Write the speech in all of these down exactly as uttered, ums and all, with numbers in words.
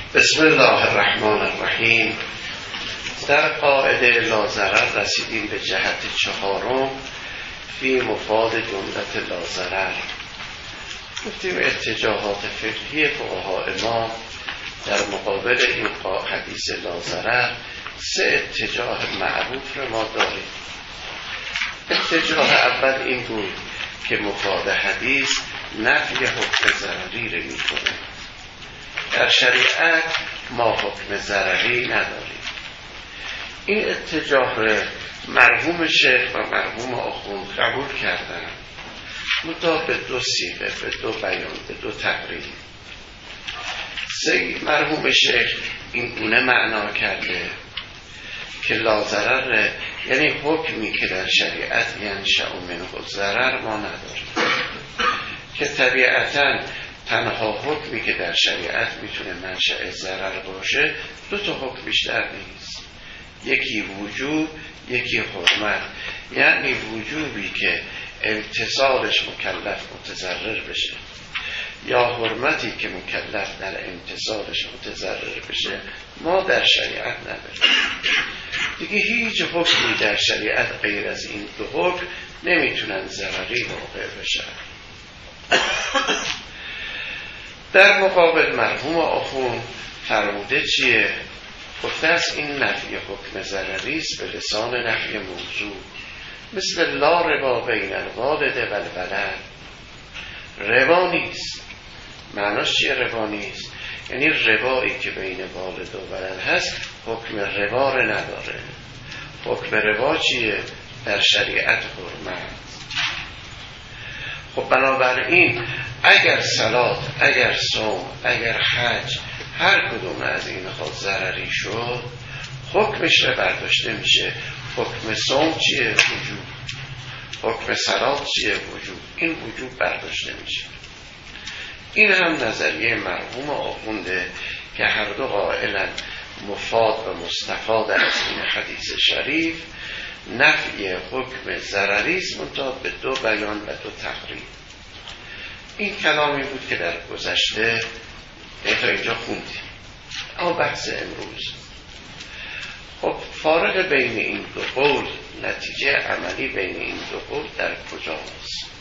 بسم الله الرحمن الرحیم. در قاعده لاضرر رسیدیم به جهت چهارم فی مفاد جملت لاضرر. گفتیم اتجاهات فقهی فقهای ما در مقابل این حدیث لاضرر سه اتجاه معروف رو ما داریم. اتجاه اول این بود که مفاد حدیث نفی حکم ضرری رو میکنه. در شریعت ما حکم ضرری نداریم. این اتجاه مرحوم شیخ و مرحوم آخوند قبول کردن، متا به دو صیغه، به دو بیان، به دو تقریر. سه مرحوم شیخ این گونه معنا کرده که لاضرر یعنی حکمی که در شریعت ینشأ منه ضرر ما نداریم، که طبیعتاً تنها حکمی که در شریعت میتونه منشأ ضرر باشه دو تا حکم بیشتر نیست، یکی وجوب، یکی حرمت. یعنی وجوبی که امتصالش مکلف متضرر بشه یا حرمتی که مکلف در امتصالش متضرر بشه ما در شریعت نداریم. دیگه هیچ حکمی در شریعت غیر از این دو حکم نمیتونن ضرری واقع بشن. در مقابل مرحوم آخوند فرموده چیه؟ گفته است این نفی حکم ضرری است به لسان نفی موضوع، مثل لا ربا بین الوالد و الولد. ربا نیست. معناش چیه ربا نیست؟ یعنی ربایی که بین والد و ولد هست حکم ربا رو نداره. حکم ربا چیه؟ در شریعت حرمت. خب بنابراین اگر صلات، اگر صوم، اگر حج، هر کدوم از اینها ضرری شد حکمش رو برداشته میشه. حکم صوم چیه؟ وجوب. حکم صلات چیه؟ وجوب. این وجوب برداشته میشه. این هم نظریه مرحوم آخونده که هر دو قائلن مفاد و مستفاد از این حدیث شریف نفی حکم ضرری است، منتها به دو بیان و دو تقریر. این کلامی بود که در گذشته تا اینجا خوندیم. اما بحث امروز، خب فارق بین این دو قول، نتیجه عملی بین این دو قول در کجاست؟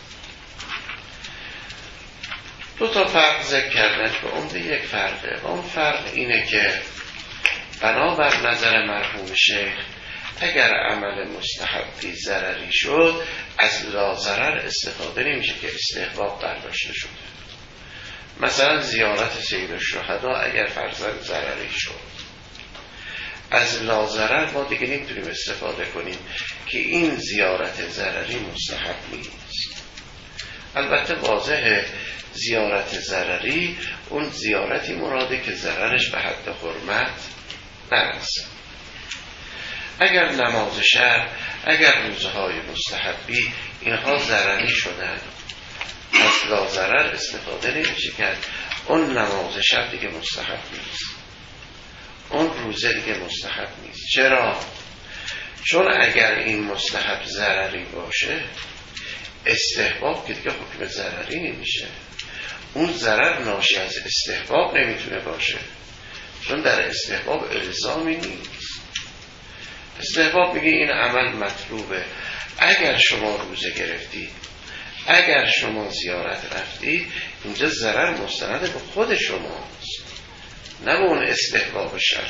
دو تا فرق ذکر کردن که عمده یک فرقه. اون فرق اینه که بنابر نظر مرحوم شیخ اگر عمل مستحبی ضرری شد از لاضرر استفاده نمیشه که استحباب برداشته شده. مثلا زیارت سید الشهدا اگر فرضاً ضرری شد از لاضرر ما دیگه نمیتونیم استفاده کنیم که این زیارت ضرری مستحب نیست. البته واضحه زیارت ضرری اون زیارتی مراده که ضررش به حد حرمت نرسه. اگر نماز شب، اگر روزهای مستحبی اینها ضرری شدن از لاضرر استفاده نمیشه کرد. اون نماز شب دیگه مستحب نیست، اون روزه دیگه مستحب نیست. چرا؟ چون اگر این مستحب ضرری باشه استحباب که دیگه حکم ضرری نمیشه. اون ضرر ناشی از استحباب نمیتونه باشه، چون در استحباب الزامی نیست. استحباب میگه این عمل مطلوبه. اگر شما روزه گرفتید، اگر شما زیارت رفتید، اینجا ضرر مستند به خود شماست، نه به اون استحباب شرعی.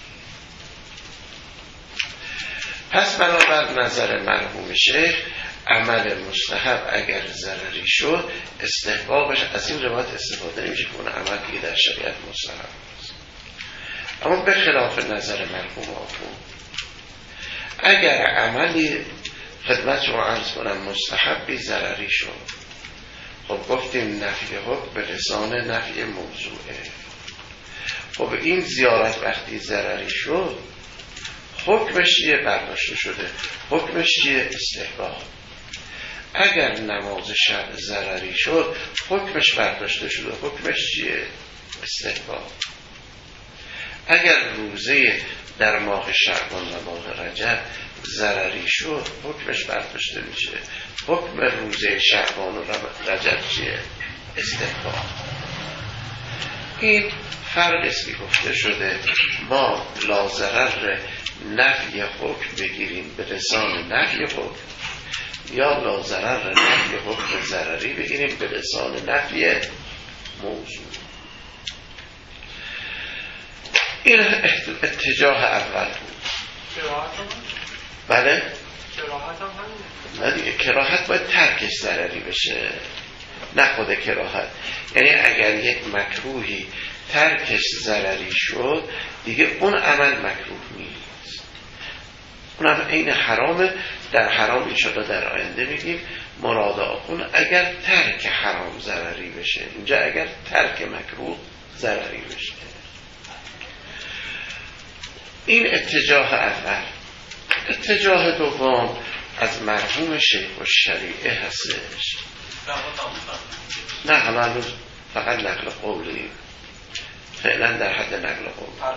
پس بنابر نظر مرحوم شیخ عمل مستحب اگر ضرری شد استحبابش از این روایت استفاده نمیشه که اون عمل دیگه در شریعت مستحب است. اما به خلاف نظر مرحوم آخوند اگر عملی خدمت رو عرض کنم مستحبی ضرری شد، خب گفتیم نفی حکم به لسان نفی موضوعه. خب این زیارت وقتی ضرری شد حکمش چیه؟ برداشته شده. حکمش چیه؟ استحباب. اگر نماز شب ضرری شد حکمش برداشته شده. حکمش چیه؟ استحباب. اگر روزه در ماه شعبان و ماه رجب ضرری شد حکمش برداشته میشه. حکم روزه شعبان و رجب چیه؟ استحباب. این فرق است که گفته شده ما لازرر نفی حکم بگیریم به لسان نفی حکم یا لازرر نفی حکم ضرری بگیریم به لسان نفی موضوع. این اتجاه اول بود. بله؟ نه دیگه، کراهت باید ترکش ضرری بشه، نه خود کراهت. یعنی اگر یک مکروهی ترکش ضرری شد دیگه اون عمل مکروه نیست، اونم عین حرامه. در حرام انشاءالله در آینده میگیم مراد آخون اگر ترک حرام ضرری بشه، اینجا اگر ترک مکروه ضرری بشه. این اتجاه اول. اتجاه دوم از مرحوم شیخ الشریعه هستش. نه حالا فقط نقل قولی، فعلا در حد نقل قول.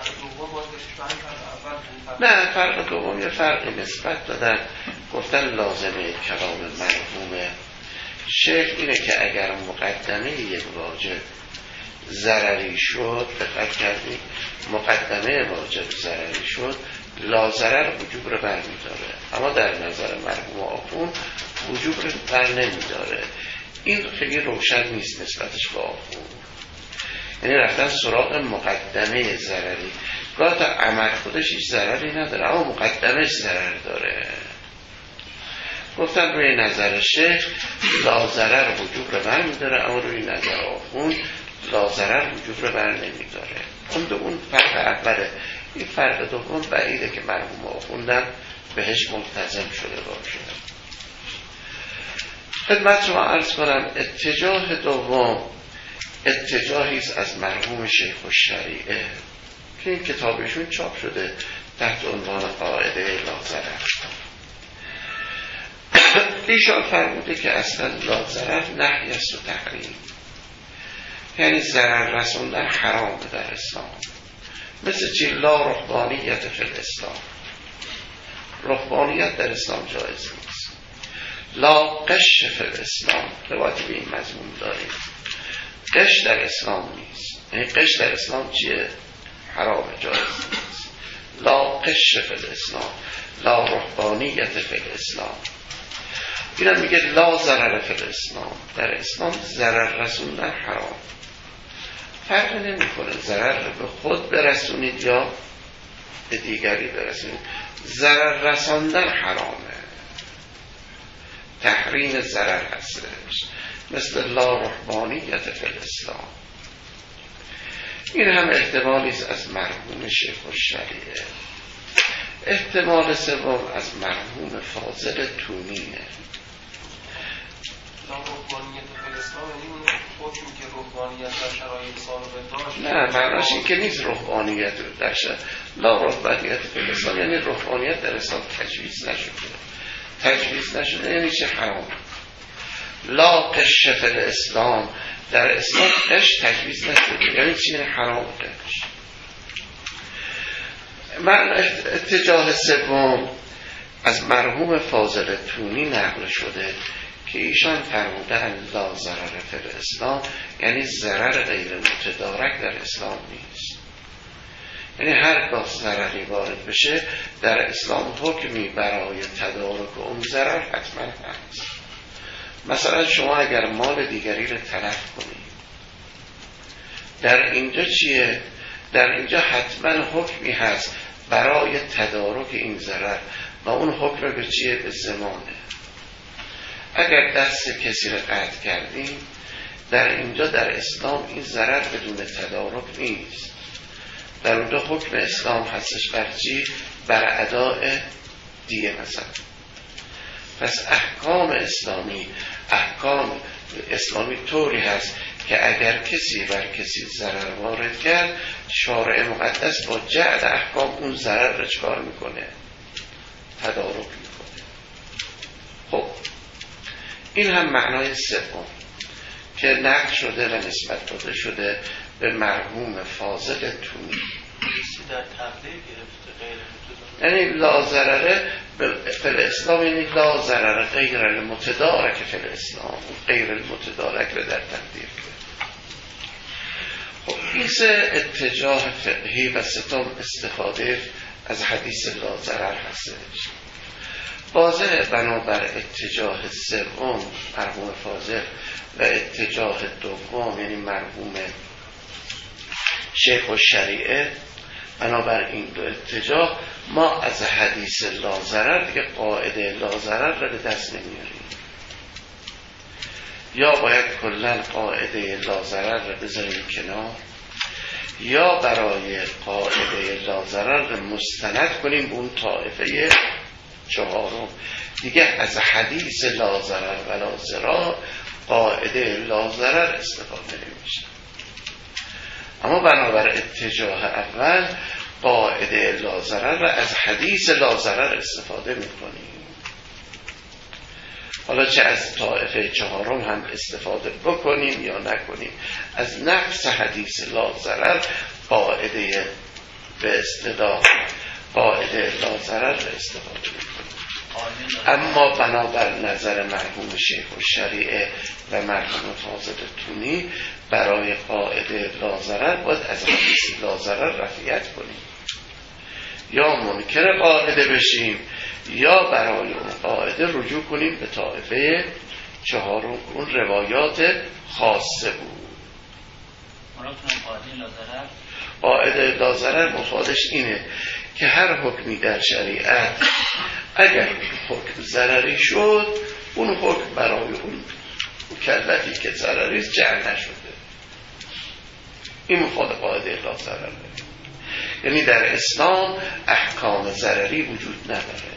نه فرق دوم یه فرقی نسبت دادن، گفتن لازمه کلام مرحوم شیخ اینه که اگر مقدمه یک واجب ضرری شد، دقت کردیم مقدمه واجب ضرری شد، لازرر وجوب رو بر می‌داره، اما در نظر مرحوم آخون وجوب رو بر نمی‌داره. این خیلی روشن نیست نسبتش با آخون، یعنی رفتن سراغ مقدمه ضرری. گاه تا عمل خودش هیچ ضرری نداره اما مقدمه ضرر داره. گفتن روی نظر شیخ لازرر وجوب رو بر می‌داره اما روی نظر آخون لازرر وجوب رو بر نمی‌داره. اون دو اون فرق اوله. این فرق دوم بعیده که مرحوم آخوندن بهش ملتزم شده باشه. خدمت شما عرض کنم اتجاه دوم اتجاهی است از مرحوم شیخ الشریعه که این کتابشون چاپ شده تحت عنوان قاعده لازرر. ایشان فرموده که اصلا لازرر نهی است و تحریم، یعنی ضرر رسوندن حرام در اسلام. مثل چی؟ لا رهبانیت فی الاسلام، رهبانیت در اسلام جایز نیست. لا قش فی الاسلام، روایت به این مضمون داریم، قش در اسلام نیست. یعنی قش در اسلام چیه؟ حرام، جایز نیست. لا قش فی الاسلام، لا رهبانیت فی الاسلام. اینم میگه لا ضرر فی الاسلام، در اسلام ضرر رسوندن حرام. فرق نمی کنه ضرر به خود برسونید یا به دیگری برسونید، ضرر رساندن حرامه، تحریم ضرر هستش. مثل لا رهبانیت فی الاسلام. این هم احتمالی است از مرحوم شیخ الشریعه. احتمال سوم از مرحوم فاضل تونیه. نه معناش این که نیست رهبانیت در شد. لا رهبانیت فی الاسلام یعنی رهبانیت در اسلام تجویز نشده. تجویز نشده یعنی چه؟ حرام. لا قش فی الاسلام، در اسلام قش تجویز نشده یعنی چی؟ یعنی حرام قش. من اتجاه سوم از مرحوم فاضل تونی نقل شده که ایشان فرمودن لا ضرر فی الاسلام، یعنی ضرر غیر متدارک در اسلام نیست. یعنی هر گاه ضرری وارد بشه در اسلام حکمی برای تدارک اون ضرر حتما هست. مثلا شما اگر مال دیگری رو تلف کنید، در اینجا چیه؟ در اینجا حتما حکمی هست برای تدارک این ضرر و اون حکم به چیه؟ به ضمانه. اگر دست کسی رو قطع کردیم در اینجا در اسلام این ضرر بدون تدارک نیست، در اونجا حکم اسلام هستش بر چی؟ بر اداء دیه مثلا. پس احکام اسلامی احکام اسلامی طوری هست که اگر کسی بر کسی ضرر وارد کرد، شارع مقدس با جعل احکام اون ضرر رو چکار میکنه؟ تدارک میکنه. خب این هم معنای سوم که نقل شده و نسبت داده شده به مرحوم فاضل تونی. در تقدیر گرفته غیر یعنی لا ضرره فی الاسلام، یعنی لا ضرر غیر المتدارک فی الاسلام، غیر المتدارک رو در تقدیر کرد. خب این سه اتجاه فقهی و ستم استفاده از حدیث لا ضرر هستش. واضح بنابر اتجاه سوم مرحوم فاضل و اتجاه دوم یعنی مرحوم شیخ الشریعه، بنابر این دو اتجاه ما از حدیث لا ضرر دیگه قاعده لا ضرر را به دست نمیاریم. یا باید کلا قاعده لا ضرر را بذاریم کنار، یا برای قاعده لا ضرر مستند کنیم به اون طایفه چهارم. دیگه از حدیث لا ضرر ولا ضرار قاعده لا ضرر استفاده نمیشه. اما بنابر اتجاه اول قاعده لا ضرر را از حدیث لا ضرر استفاده میکنیم. حالا چه از طائفه چهارم هم استفاده بکنیم یا نکنیم، از نفس حدیث لا ضرر قاعده به اصطلاح قاعده لا ضرر را استفاده میکنیم. اما بنابر نظر مرحوم شیخ الشریعه و مرحوم فاضل تونی برای قاعده لا ضرر باید از حدیث لا ضرر رفعیت کنیم، یا منکر قاعده بشیم یا برای اون قاعده رجوع کنیم به طائفه چهارم، اون روایات خاصه بود. قاعده لا ضرر مفادش اینه که هر حکمی در شریعت اگر حکم ضرری شد اون حکم برای اون مکلفی که ضرری است جعل نشده. این مفاد قاعده لا ضرر، یعنی در اسلام احکام ضرری وجود نداره.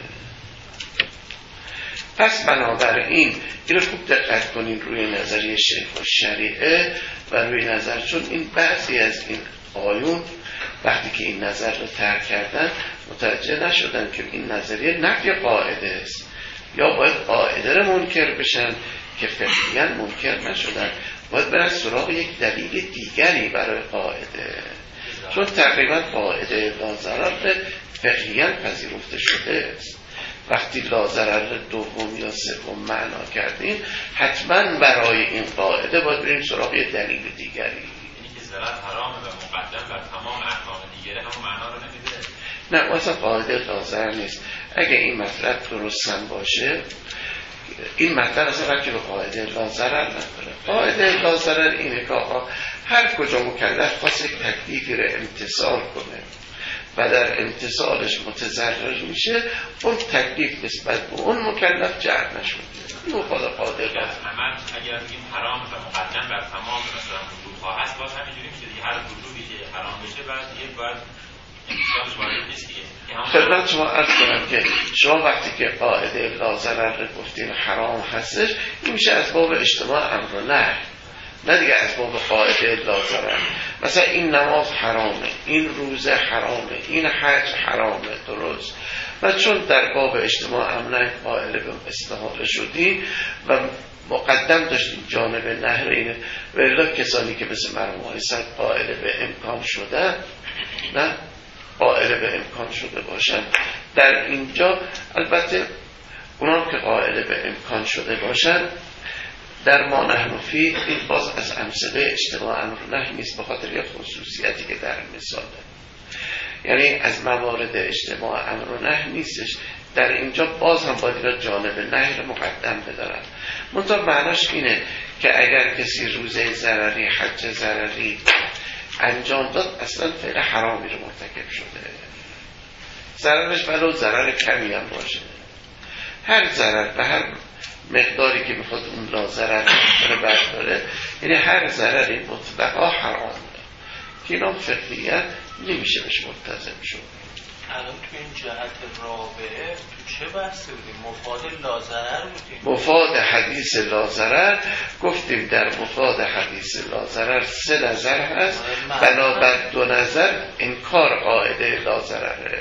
پس بنابراین این رو خوب دقت کنین روی نظریه شیخ الشریعه و روی نظر، چون این بعضی از این آیون وقتی که این نظر رو ترک کردن متوجه نشدن که این نظریه نفی قاعده است، یا باید قاعده رو منکر بشن که فقهیاً منکر نشدن، باید برن سراغ یک دلیل دیگری برای قاعده، چون تقریبا قاعده لا ضرر فقهیاً پذیرفته شده است. وقتی لا ضرر دوم یا سوم معنا کردیم حتما برای این قاعده باید بریم سراغ یک دلیل دیگری. یعنی که ضرر حرامه و مقدم بر تمام احکام دیگره همون معنا رو نمیده. نه اصلا قاعده لا ضرر نیست. اگه این مطلب درستن باشه این مطلب اصلا ربطی به قاعده لا ضرر نداره. قاعده لا ضرر اینه که آقا هر کجا مکلف خواست یک تکلیفی رو امتثال کنه و در امتثالش متضرر میشه، اون تکلیف نسبت به اون مکلف جعل نشده. این مفاد قاعده لا ضرر. عمل اگر بگیم حرام و مقدم بر تمام مثلا وجوب‌ها هست، باز همینجوری میشه دیگه. هر وجوبی که حرام بشه بعد دیگه باید امتثالش وارد نیست دیگه. خدمت شما عرض کنم که شما وقتی که قاعده لا ضرر گفتیم حرام هستش، این میشه از باب اجتماع امر و نهی، نه دیگه از باب قاعده لا ضرر. مثلا این نماز حرامه، این روزه حرامه، این حج حرامه، درست. و چون در باب اجتماع امر نهی قائل به استحاله شدیم و مقدم داشتیم جانب نهی اینه، ولی کسانی که مثل مرحوم آقای صد قائل به امکان شده، نه قائل به امکان شده باشن، در اینجا البته اونام که قائل به امکان شده باشن در ما نحن فی این باز از امثله اجتماع امر و نهی نیست، به خاطر یک خصوصیتی که در مثاله، یعنی از موارد اجتماع امر و نهی نیستش. در اینجا باز هم باید را جانب نهی رو مقدم بدارن. منطقه معناش اینه که اگر کسی روزه ضرری حج ضرری انجام داد اصلا فعل حرامی رو مرتکب شده، ضررش ولو ضرر کمی هم باشه. هر ضرر و هر مقداری که میخواد اون لا ضرر رو برداره، یعنی هر ضرری مطلقا حرامه که اینا فقهیت نمیشه بهش ملتزم شد. الان تو این جهت رابعه تو چه بحثی بودیم؟ مفاد لا ضرر بودیم؟ مفاد حدیث لا ضرر گفتیم. در مفاد حدیث لا ضرر سه نظر هست، بنابر دو نظر انکار قاعده لا ضرره.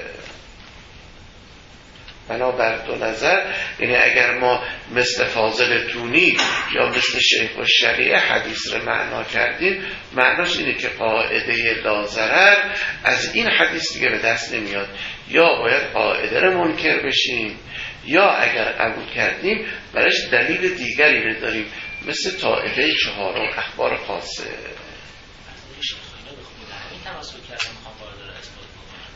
بنابر دو نظر، یعنی اگر ما مثل فاضل تونی یا مثل شیخ الشریعه حدیث رو معنا کردیم، معناش اینه که قاعده لا ضرر از این حدیث دیگه به دست نمیاد، یا باید قاعده رو منکر بشیم، یا اگر قبول کردیم برایش دلیل دیگری رو داریم، مثل طائفه چهارم اخبار خاصه.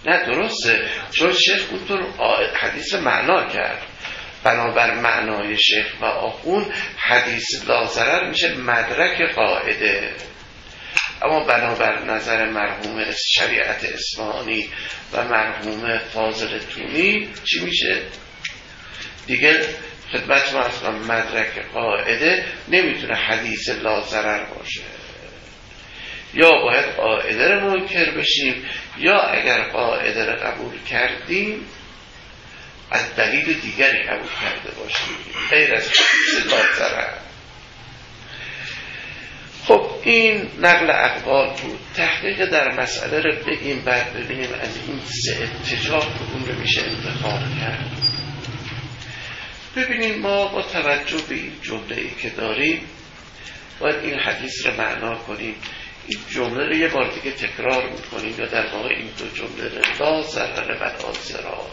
نه درسته، چون شیخ اونطور حدیث معنا کرد، بنابر معنای شیخ و آخون حدیث لا ضرر میشه مدرک قاعده، اما بنابر نظر مرحوم شریعت اصفهانی و مرحوم فاضل تونی چی میشه؟ دیگه خدمت ما اصلا مدرک قاعده نمیتونه حدیث لا ضرر باشه، یا باید قاعده رو منکر بشیم، یا اگر قاعده رو قبول کردیم از دلیل دیگری قبول کرده باشیم غیر از حدیث لا ضرر. خب این نقل اقوال بود. تحقیق در مسئله رو بگیم، بعد ببینیم از این سه اتجاه کدوم رو میشه انتخاب کرد. ببینیم ما با توجه به این جمله‌ای که داریم باید این حدیث رو معنا کنیم. این جمله رو یه بار دیگه تکرار میکنیم، یا در واقع این دو جمله رو لا ضرر و لا ضرار.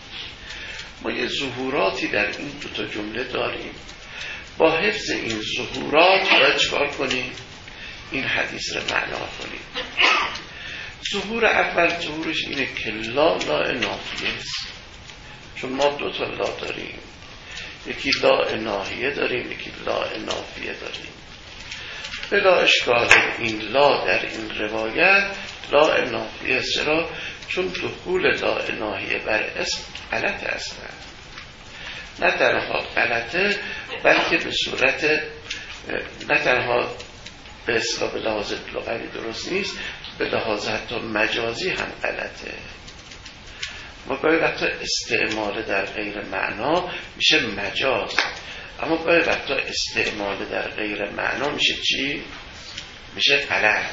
ما یه ظهوراتی در این دو تا جمله داریم، با حفظ این ظهورات باید چکار کنیم؟ این حدیث رو معنا کنیم. ظهور اول ظهورش اینه که لا لا نافیه است، چون ما دو تا لا داریم، یکی لا ناهیه داریم، یکی لا نافیه داریم. بلا اشکال این لا در این روایت لا نافیه است. چرا؟ چون دخول لا ناهیه بر اسم غلط است، نه تنها غلطه بلکه به صورت نه تنها به اصطلاح به لحاظ لغوی درست نیست، به لحاظ حتی مجازی هم غلطه. ما گاهی وقتا استعمال در غیر معنا میشه مجاز، اما گاهی وقتا استعمال در غیر معنا میشه چی؟ میشه غلط.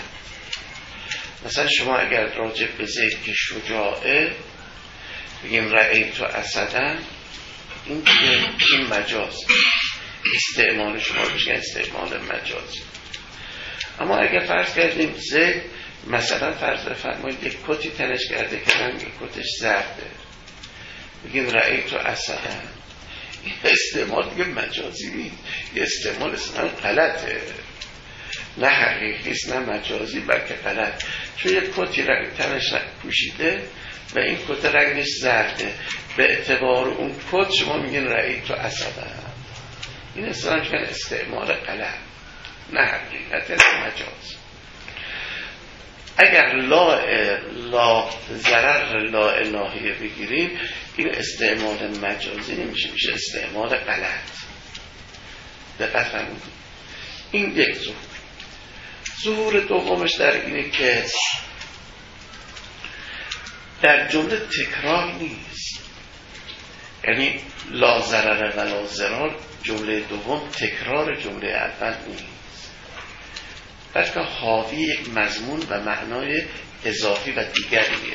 مثلا شما اگر راجع به زید که شجاعه بگیم رأیت اسدن، این دیگه این مجاز، استعمال شما میشه استعمال مجازی. اما اگر فرض کردیم زید مثلا فرض فرمایید یک کتی تنش کرده که رنگ کتش زرده، بگیم رأیت اسدن، این استعمال دیگه مجازی نیست، یه استعمال اصلا غلطه، نه حقیقی است نه مجازی بلکه غلط. چون یک کتی رنگ تنش پوشیده و این کت رنگش زرده، به اعتبار اون کت شما میگین رأیت اسدن، این اصلا میگن استعمال غلط نه حقیقت مجاز. اگر لا لا ضرر لا ناهیه بگیریم این استعمال مجازی نمیشه، میشه استعمال غلط. دقت فرمودید. این یک ظهور. ظهور دومش در اینه که در جمله تکرار نیست، یعنی لا ضرر و لا ضرار جمله دوم تکرار جمله اول نیست، بلکه حاوی یک مضمون و معنای اضافی و دیگریه.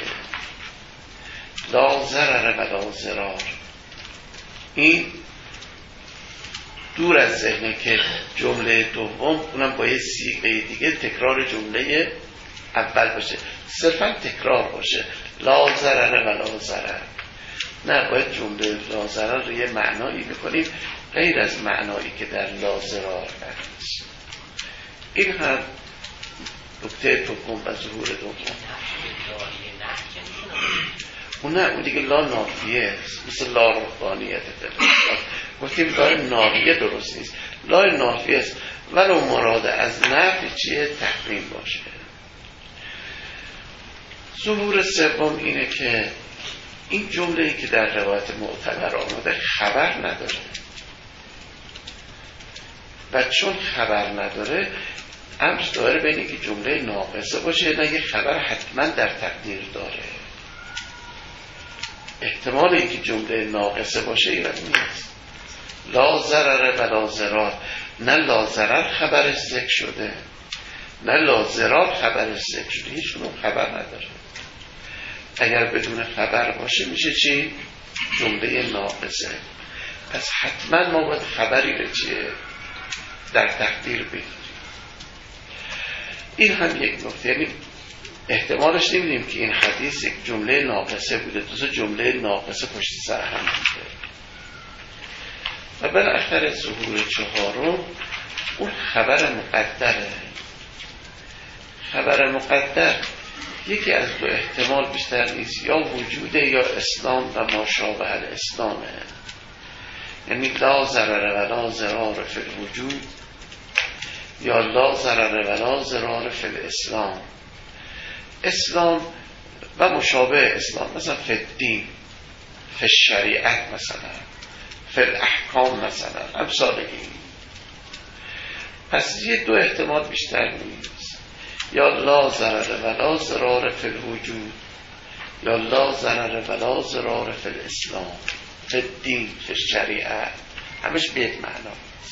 لا ضرر و لا ضرار این دور از ذهنه که جمله دوم اونم با یه صیغه دیگه تکرار جمله اول باشه، صرفا تکرار باشه، لا ضرر و لا ضرر. نه، باید جمله لا ضرر رو یه معنایی بکنیم غیر از معنایی که در لا ضرار هست. این هم نکته دوم و ظهور دوم. اون نه، اون دیگه لا نافیه است، مثل لا رهبانیت. گفتیم لا نافیه درست نیست، لا نافیه است، ولو مراد از نفی چیه؟ تحریم باشه. ظهور سوم اینه که این جمله‌ای که در روایت معتبر آمده خبر نداره، و چون خبر نداره امر داره بین اینکه جمله ناقصه باشه نه یه خبر حتما در تقدیر داره. احتمال اینکه جمله ناقصه باشه ایراد نیست. لا ضرر و لا ضرار، نه لا ضرر خبرش ذکر شده نه لا ضرار خبرش ذکر شده، هیچ خبر نداره. اگر بدون خبر باشه میشه چی؟ جمله ناقصه. پس حتما ما باید خبری رو چیه؟ در تقدیر بگیریم. این هم یک نکته، یعنی احتمالش نمیدیم که این حدیث یک جمله ناقصه بوده، دو جمله ناقصه پشت سر هم بوده. و بالاخره ظهور چهارم اون خبر مقدره. خبر مقدر یکی از دو احتمال بیشتر نیست، یا وجوده یا اسلام و ما شابه الاسلامه. یعنی لا ضرر و لا ضرار فی الوجود یا لا ضرر و لا ضرار فی الاسلام. اسلام و مشابه اسلام، مثلا فی الدین، فی الشریعت، مثلا فی الاحکام، مثلا امثال این. پس یه دو احتمال بیشتر نیست، یا لا ضرر و لا ضرار فی الوجود یا لا ضرر و لا ضرار فی الاسلام، فی الدین، فی الشریعت، همش به یک معنا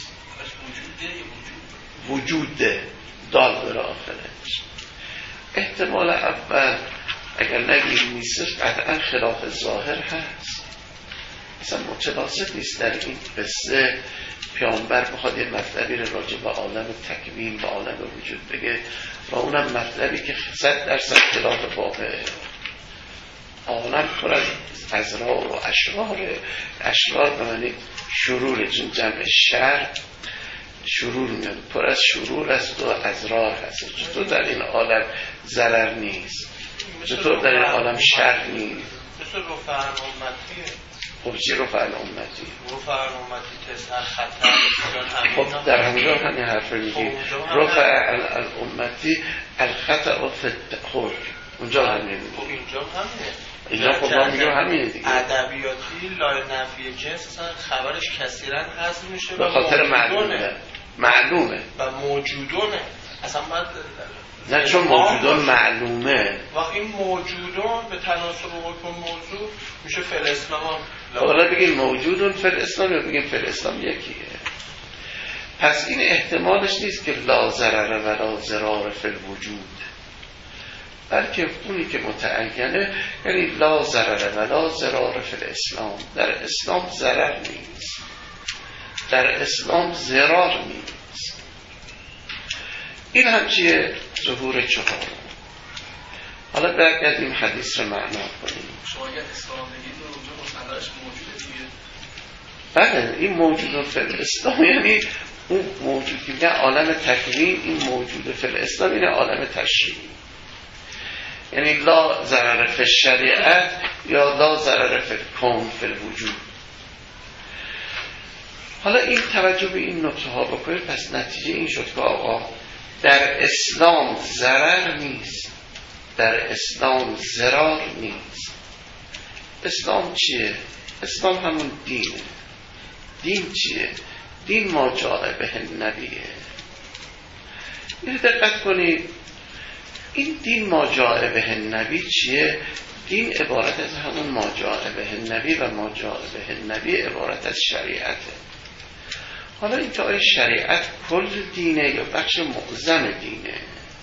وجود دال بر آخرش. احتمال اول اگر نگیم نیستش قطعا خلاف ظاهر هست، اصلا متناسب نیست در این قصه پیامبر بخواد یه مطلبی رو راجع به عالم تکوین و عالم وجود بگه و اونم مطلبی که صد درصد خلاف واقعه. عالم پر از ازرار و اشرار، اشرار به معنی شرور، چون جمع شر شرور میاد، پر از شرور است و ازرار هست. چطور در این عالم ضرر نیست؟ چطور در این عالم شر نیست؟ مثل رفع امتیه. خب چی رفع امتی؟ رفع امتی تسعه خطر. خب در همونجا همین حرف میگیم رفع امتی الخطا و فتح، اونجا همین میگیم. خب اینجا همینه. اینجا خب ما میگیم همینه دیگه. ادبیاتی لای نفی جنس اصلا خبرش کثیرا حذف میشه به خاطر معلومه معلومه و موجودونه. اصلا باید نه چون موجودون معلومه. وقتی این موجودون به تناسب حکم موضوع میشه فی الاسلام. حالا بگیم موجودون فی الاسلام یا بگیم فی الاسلام یکیه. پس این احتمالش نیست که لا ضرر و لا ضرار فی الوجود، بلکه اونی که متعینه یعنی لا ضرر و لا ضرار فی الاسلام. در اسلام ضرر نیست، در اسلام ضرار نیست. این هم چیه؟ ظهور چهارم. حالا برگردیم حدیث رو معنا کنیم. شما اگر اسلام بگید و اونجا مصدرش موجوده دیگه. بله این موجود فی الاسلام یعنی اون موجود که میگن عالم تکوین، این موجود فی الاسلام یعنی عالم تشریع، یعنی لا ضرر فی الشریعت یا لا ضرر فی الکون فی الوجود. حالا این توجه به این نکته ها بکنید، پس نتیجه این شد که آقا در اسلام ضرر نیست، در اسلام ضرار نیست. اسلام چیه؟ اسلام همون دینه. دین چیه؟ دین ما جاء به النبیه. این دقت کنید، این دین ما جاء به النبی چیه؟ دین عبارت از همون ما جاء به النبی و ما جاء به النبی عبارت از شریعته. حالا این که آیا شریعت کل دینه یا بخش معظم دینه؟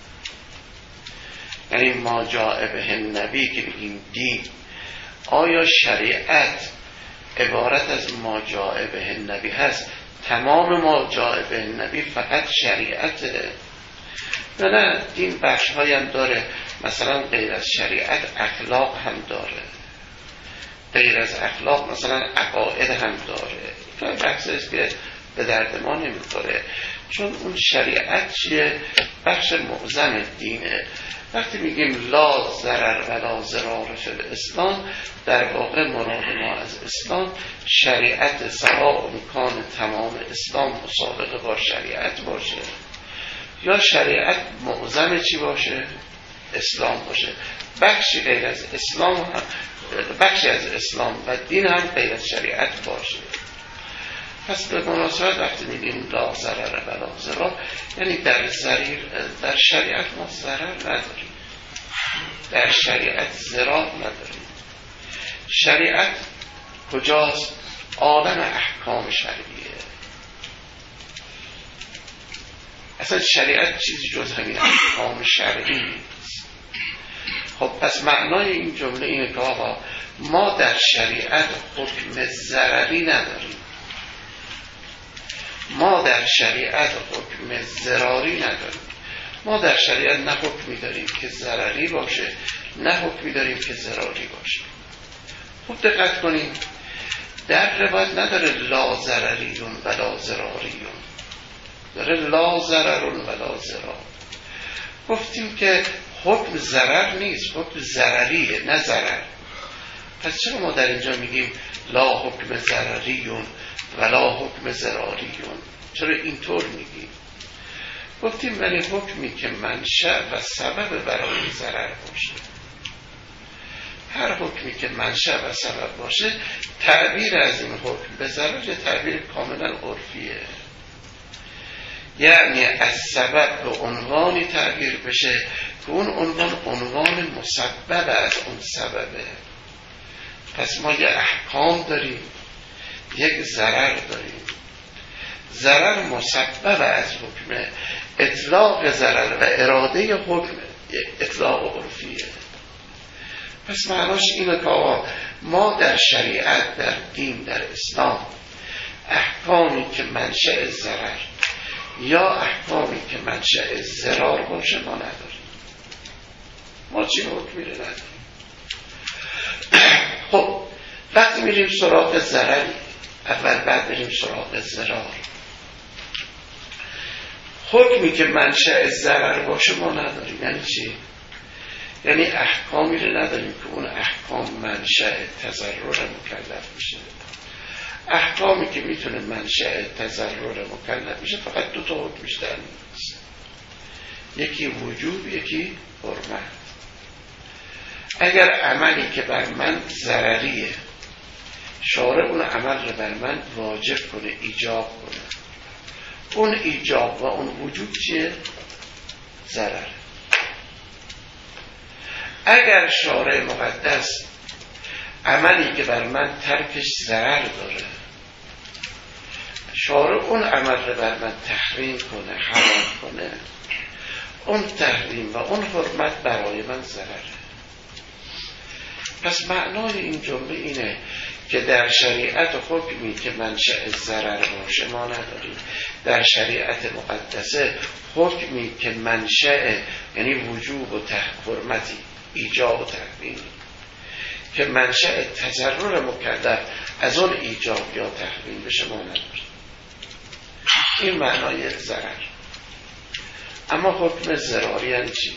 یعنی ما جاء به النبی که بگیم دین، آیا شریعت عبارت از ما جاء به النبی هست؟ تمام ما جاء به النبی فقط شریعته؟ نه نه، دین بخش های هم داره. مثلا غیر از شریعت اخلاق هم داره، غیر از اخلاق مثلا عقاید هم داره. این بخشی است که به درد ما نمیخوره، چون اون شریعت چیه؟ بخش معظم دینه. وقتی میگیم لا ضرر و لا ضرار فی الاسلام، در واقع مراد ما از اسلام شریعت، سواء امکان تمام اسلام مسابقه با شریعت باشه یا شریعت معظم چی باشه؟ اسلام باشه. بخشی غیر از اسلام هم، بخشی از اسلام و دین هم غیر از شریعت باشه. پس به مناسبت وقتی میگیم لا ضرر و لا ضرار، یعنی در ضرر، در شریعت ما ضرر نداریم، در شریعت ضرار نداریم. شریعت کجاست؟ عالم احکام شرعیه. اصلا شریعت چیزی جز همین احکام شرعی نیست. خب پس معنای این جمله اینه که آقا ما در شریعت حکم ضرری نداریم، ما در شریعت حکم ضراری نداریم. ما در شریعت نه حکمی داریم که ضرری باشه، نه حکمی داریم که ضراری باشه. خوب دقت کنیم، در روایت نداره لا ضرریون و لا ضراریون، داره لا ضررون و لا ضرار. گفتیم که حکم ضرر نیست، حکم ضرریه نه ضرر. پس چرا ما در اینجا میگیم لا حکم ضرریون ولا حکم ضراریون؟ چرا اینطور میگیم؟ گفتیم من حکمی که منشأ و سبب برای ضرر باشه، هر حکمی که منشأ و سبب باشه، تعبیر از این حکم به ضرر تعبیر کاملا عرفیه. یعنی از سبب به عنوانی تعبیر بشه که اون عنوان عنوان مسبب از اون سببه. پس ما یه احکام داریم، یک ضرر داریم. ضرر مسبب از حکمه، اطلاق ضرر و اراده حکم اطلاق عرفیه. پس معناش اینه که ما در شریعت، در دین، در اسلام احکامی که منشأ ضرر یا احکامی که منشأ ضرار باشه ما نداریم. ما چی حکمی رو نداریم. خب وقتی میریم سراغ ضرر، اول بعد بریم سراغ ضرار. حکمی که منشأ ضرر باشه ما نداریم. یعنی چی؟ یعنی احکامی رو نداریم که اون احکام منشأ تضرر مکلف میشه. احکامی که میتونه منشأ تضرر مکلف میشه فقط دو تا حکم بیشتر نیست، یکی وجوب، یکی حرمت. اگر عملی که بر من ضرریه، شارع اون عمل رو بر من واجب کنه، ایجاب کنه، اون ایجاب و اون وجوب چیه؟ ضرر. اگر شارع مقدس عملی که بر من ترکش ضرر داره، شارع اون عمل رو بر من تحریم کنه، حرام کنه، اون تحریم و اون حرمت برای من ضرره. پس معنای این جمله اینه که در شریعت حکمی که منشأ ضرر باشه ما نداریم. در شریعت مقدسه حکمی که منشأ یعنی وجوب و حرمتی، ایجاب و تحریم، که منشأ تضرر مکلف از اون ایجاب یا تحریم بشه ما نداریم. این معنای ضرر. اما حکم ضراری یعنی چی؟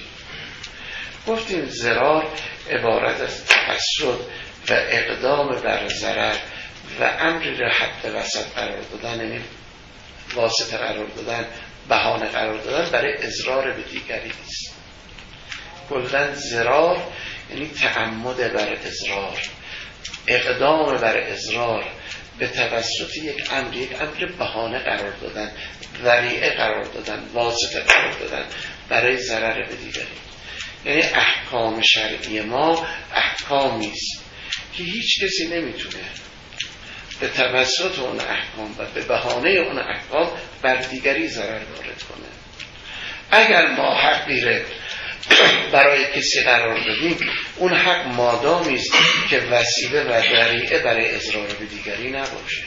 گفتیم ضرار عبارت از تفسد و اقدام بر ضرر و امری را حد وسط قرار دادن، یعنی واسطه قرار دادن، بهانه قرار دادن برای اضرار به دیگری است. کلاً ضرار یعنی تعمد بر اضرار، اقدام بر اضرار به توسط یک امر، یک امر بهانه قرار دادن، ذریعه قرار دادن، واسطه قرار دادن برای ضرر به دیگری. یعنی احکام شرعی ما احکامی است که هیچ کسی نمیتونه به توسط اون احکام و به بهانه اون احکام بر دیگری ضرر وارد کنه. اگر ما حقی را برای کسی قرار دادیم، اون حق مادامی است که وسیله و ذریعه برای اضرار به دیگری نباشه.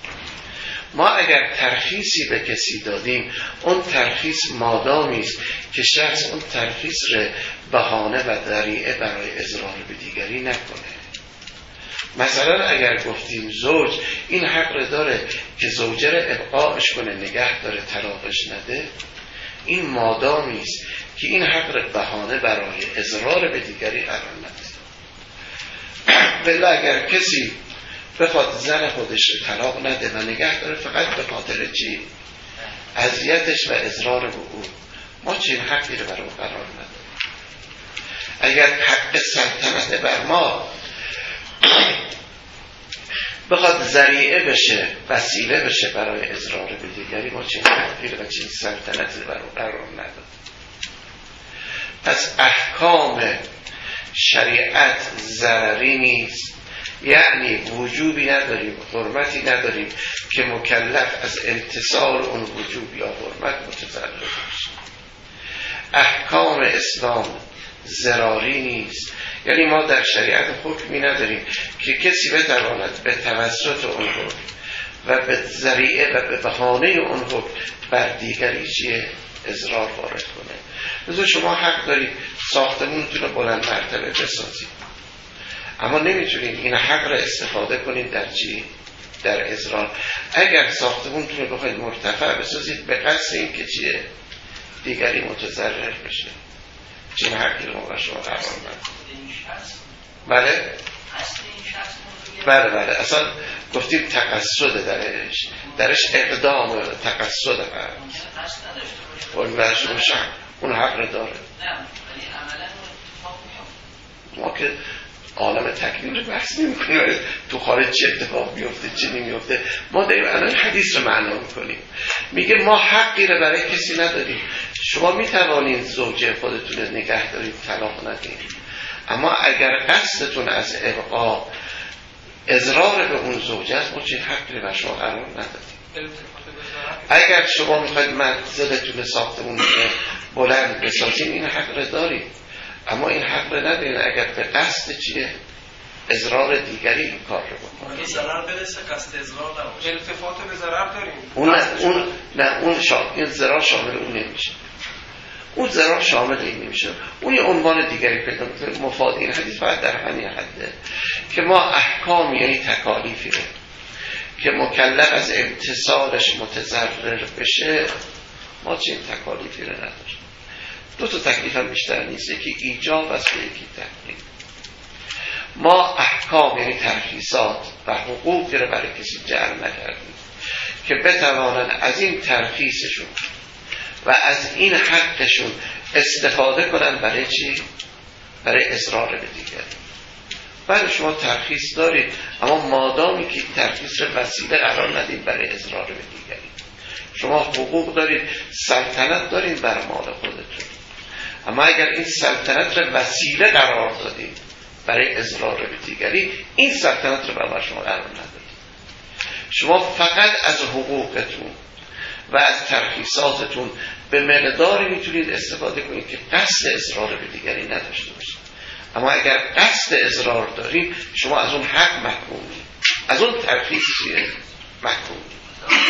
ما اگر ترخیصی به کسی دادیم، اون ترخیص مادامی است که شخص اون ترخیص را بهانه و ذریعه برای اضرار به دیگری نکنه. مثلا اگر گفتیم زوج این حق را داره که زوجه را ابقاءش کنه، نگه داره، طلاقش نده، این مادامی است که این حق را بهانه برای اضرار به دیگری قرار نده. ولی اگر کسی بخواد زن خودش رو طلاق نده و نگه داره فقط به خاطر چی؟ اذیتش و اضرار به او، ما چین حقی رو برای قرار نداریم. اگر حق سلطنت بر ما بخواد ذریعه بشه، وسیله بشه برای اضرار به دیگری، ما چین حقی و چین سلطنتی برای قرار نداریم. پس احکام شریعت ضرری نیست، یعنی وجوبی نداریم، حرمتی نداریم که مکلف از امتثال اون وجوب یا حرمت متضرر بشه. احکام اسلام ضراری نیست، یعنی ما در شریعت حکمی نداریم که کسی بتواند به توسط اون حکم و به ذریعه و به بهانه اون حکم بر دیگری چیه؟ اضرار وارد کنه. مثلا شما حق دارید ساختمونتون رو بلند مرتبه بسازید، اما نمیتونید این حق را استفاده کنید در چی؟ در اضرار. اگر ساختمونتون رو بخواید مرتفع بسازید به قصد این که چیه؟ دیگری متضرر بشه. چین حقی رو ما شما قرار ندید. بله؟ بله بله اصلا گفتیم تقصد درش درش اقدام تقصد هست اون حق رو داره. ما که عالم تکوین رو بحث نمی کنیم تو خارج چه اتفاق میفته چه نمیفته. ما داریم الان حدیث رو معنا میکنیم. میگه ما حقی رو برای کسی نداریم. شما میتوانید زوجه خودتون رو نگه دارید طلاق ندید، اما اگر قصدتون از ابقا اضرار به اون زوجه است ما چه حقی رو بر شما قرار ندادیم. اگر شما میخواید منزلتون ساختمون بلند بسازیم این حق رو دارید، اما این حق رو ندارید اگر به قصد چیه اضرار دیگری این کار رو بکنید. ضرر برسه قصد اضرار نباشه. التفات به ضرر داریم. اون نه اون نه اون شامل این ضرر شامل اون نمیشه. اون ضرر شامل این نمیشه. اون یه عنوان دیگری پیدا میکنه. مفاد این حدیث باید در همین حده که ما احکام یعنی تکالیفی رو که مکلف از امتصالش متضرر بشه ما چنین تکالیفی رو نداریم. دو تا تکلیف هم بیشتر نیست، یکی ایجاب است و یکی تحریم. ما احکام یعنی ترخیصات و حقوقی رو برای کسی جعل نکردیم که بتوانن از این ترخیصشون و از این حقشون استفاده کنن برای چی؟ برای اضرار به دیگری. بله شما ترخیص دارید، اما مادامی که ترخیص رو وسیله قرار ندید برای اضرار به دیگری. شما حقوق دارید، سلطنت دارید بر مال خودتون، اما اگر این سلطنت رو وسیله قرار دادید برای اضرار به دیگری این سلطنت رو بر شما قرار ندادید. شما فقط از حقوقتون و از ترخیصاتتون به مقداری میتونید استفاده کنید که قصد اضرار به دیگری نداشته باشید، اما اگر قصد اضرار دارید شما از اون حق محرومید، از اون ترخیص چیه محرومید.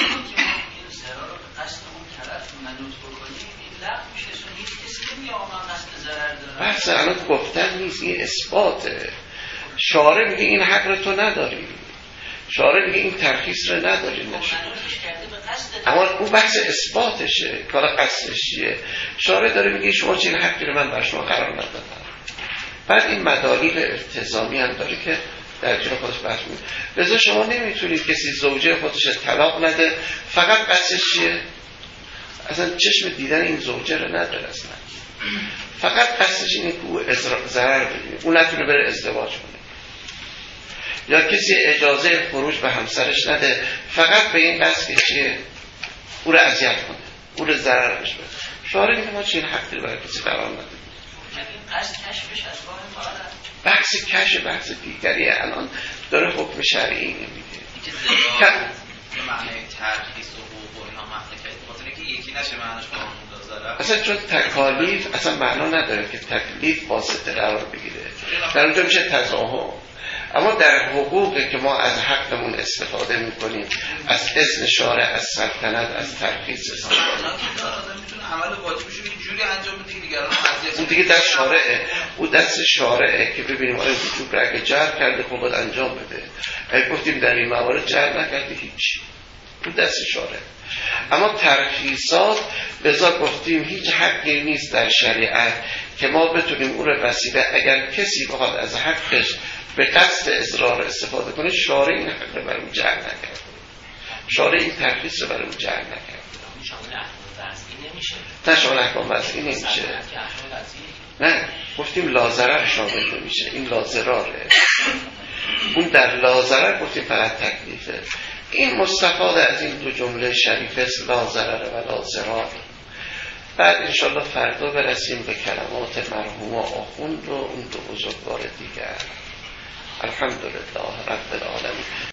بحث الان گفتن نیست، این اثباته. شارع میگه این حق رو تو نداری، شارع میگه این ترخیص رو نداری نشه، اما اون بحث اثباتشه. کار قصدش چیه؟ شارع داره میگه شما چه این حقی رو من بر شما قرار ندادم. بعد این مدالیل التزامی هم داره که در جای خودش بحث میگه. لذا شما نمیتونید کسی زوجه خودش طلاق نده فقط قصدش چیه؟ اصلا چشم دیدن این زوجه رو نداره، اصلا فقط قصدش اینه که او ضرر ببینه، اون نتونه بره ازدواج کنه، یا کسی اجازه خروج به همسرش نده فقط به این قصد که چیه او رو اذیت کنه، او رو ضرر بشه. شارع میگه ما چنین حقی رو برای کسی قرار ندیم. قصد کشفش از راه فعلا بحث کشف بحث دیگریه. الان داره حکم شرعی نمیده که زبان به معنی ترخیص و حقوق و اینا معنی کرد خاطر که یکی نشه معنیش قانون داره. اصلا چون تکالیف اصلا معنا نداره که تکلیف واسطه قرار بگیره، در اونجا میشه تضاهم. اما در حقوقی که ما از حقمون استفاده میکنیم، از اذن شارع، از سلطنت، از ترخیص استفاده میتونه عمل واجبش رو اینجوری انجام بده که دیگران اون دیگه دست شارعه، اون دست شارعه که ببینیم آیا وجوب را اگه جر کرده خب باید انجام بده، اگه گفتیم در این موارد جر نکرده هیچ، اون دست شارعه. اما ترخیصات لذا گفتیم هیچ حقی نیست در شریعت که ما بتونیم اون رو وسیله، اگر کسی بخواد از حقش به قصد اضرار استفاده کنه شارع این حق رو برای اون جعل نکرد، شارع این ترخیص رو برای اون جعل نکرد. شامل احکام وضعی نمیشه. نه شامل احکام وضعی نمیشه. نه گفتیم لازرر شامل نمیشه، این لازراره. اون در لازرر گفتیم فقط تکلیفه. این مستفاد از این دو جمله شریفه لازرر و لازرار. بعد انشالله فردا برسیم به کلمات مرحوم آخوند و اون دو بزرگوار دیگر. الحمدلله رب العالمین.